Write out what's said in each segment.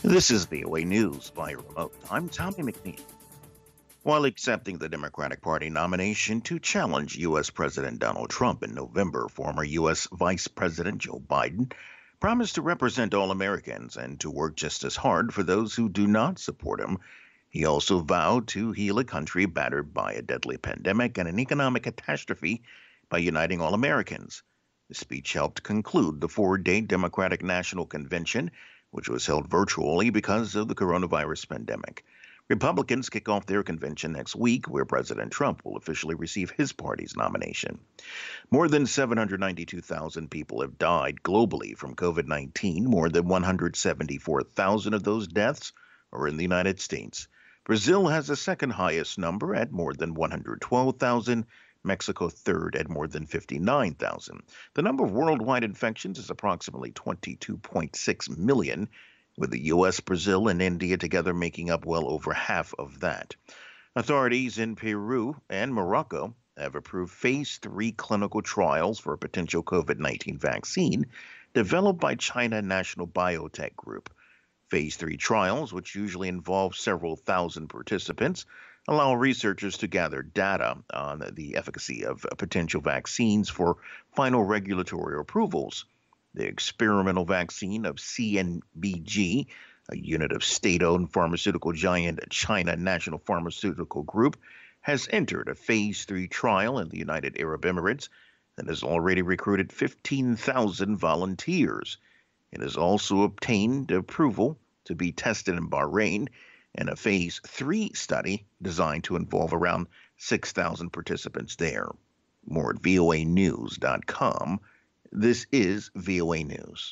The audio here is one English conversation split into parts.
This is VOA News via remote. I'm Tommy McNeil. While accepting the Democratic Party nomination to challenge U.S. President Donald Trump in November, former U.S. Vice President Joe Biden promised to represent all Americans and to work just as hard for those who do not support him. He also vowed to heal a country battered by a deadly pandemic and an economic catastrophe by uniting all Americans. The speech helped conclude the four-day Democratic National Convention, which was held virtually because of the coronavirus pandemic. Republicans kick off their convention next week, where President Trump will officially receive his party's nomination. More than 792,000 people have died globally from COVID 19. More than 174,000 of those deaths are in the United States. Brazil has the second highest number at more than 112,000. Mexico third at more than 59,000. The number of worldwide infections is approximately 22.6 million, with the U.S., Brazil, and India together making up well over half of that. Authorities in Peru and Morocco have approved phase 3 clinical trials for a potential COVID-19 vaccine developed by China National Biotech Group. Phase 3 trials, which usually involve several thousand participants, allow researchers to gather data on the efficacy of potential vaccines for final regulatory approvals. The experimental vaccine of CNBG, a unit of state-owned pharmaceutical giant China National Pharmaceutical Group, has entered a phase 3 trial in the United Arab Emirates and has already recruited 15,000 volunteers. It has also obtained approval to be tested in Bahrain in a phase 3 study designed to involve around 6,000 participants there. More at voanews.com. This is VOA News.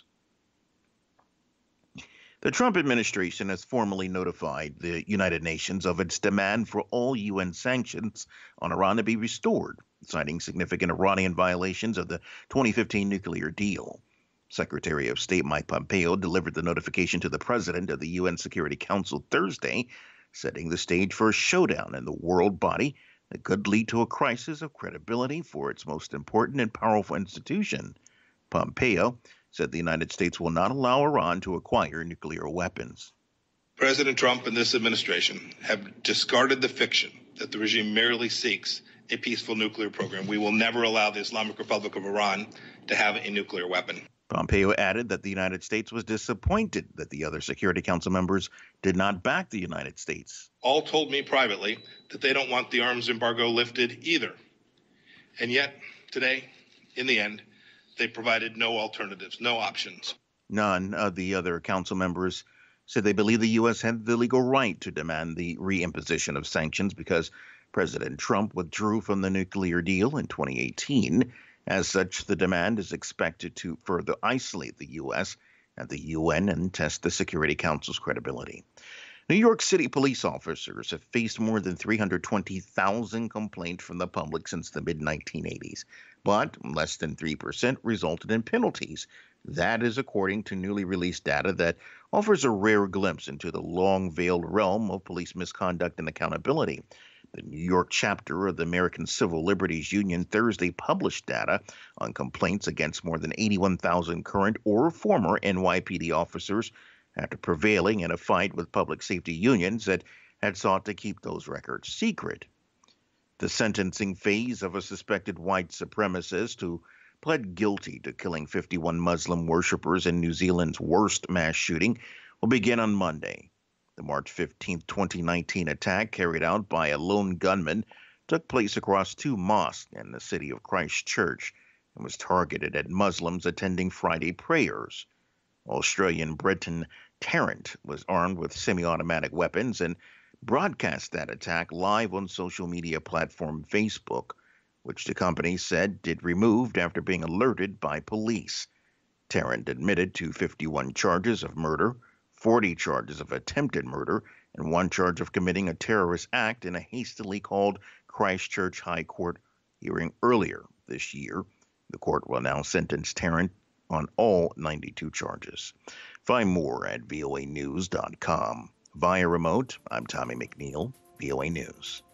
The Trump administration has formally notified the United Nations of its demand for all UN sanctions on Iran to be restored, citing significant Iranian violations of the 2015 nuclear deal. Secretary of State Mike Pompeo delivered the notification to the president of the UN Security Council Thursday, setting the stage for a showdown in the world body that could lead to a crisis of credibility for its most important and powerful institution. Pompeo said the United States will not allow Iran to acquire nuclear weapons. President Trump and this administration have discarded the fiction that the regime merely seeks a peaceful nuclear program. We will never allow the Islamic Republic of Iran to have a nuclear weapon. Pompeo added that the United States was disappointed that the other Security Council members did not back the United States. All told me privately that they don't want the arms embargo lifted either. And yet, today, in the end, they provided no alternatives, no options. None of the other council members said they believe the U.S. had the legal right to demand the reimposition of sanctions because President Trump withdrew from the nuclear deal in 2018. As such, the demand is expected to further isolate the U.S. at the UN and test the Security Council's credibility. New York City police officers have faced more than 320,000 complaints from the public since the mid-1980s, but less than 3% resulted in penalties. That is according to newly released data that offers a rare glimpse into the long-veiled realm of police misconduct and accountability. The New York chapter of the American Civil Liberties Union Thursday published data on complaints against more than 81,000 current or former NYPD officers after prevailing in a fight with public safety unions that had sought to keep those records secret. The sentencing phase of a suspected white supremacist who pled guilty to killing 51 Muslim worshippers in New Zealand's worst mass shooting will begin on Monday. The March 15, 2019 attack carried out by a lone gunman took place across two mosques in the city of Christchurch and was targeted at Muslims attending Friday prayers. Australian Brenton Tarrant was armed with semi-automatic weapons and broadcast that attack live on social media platform Facebook, which the company said it removed after being alerted by police. Tarrant admitted to 51 charges of murder, 40 charges of attempted murder, and one charge of committing a terrorist act in a hastily called Christchurch High Court hearing earlier this year. The court will now sentence Tarrant on all 92 charges. Find more at voanews.com. Via remote, I'm Tommy McNeil, VOA News.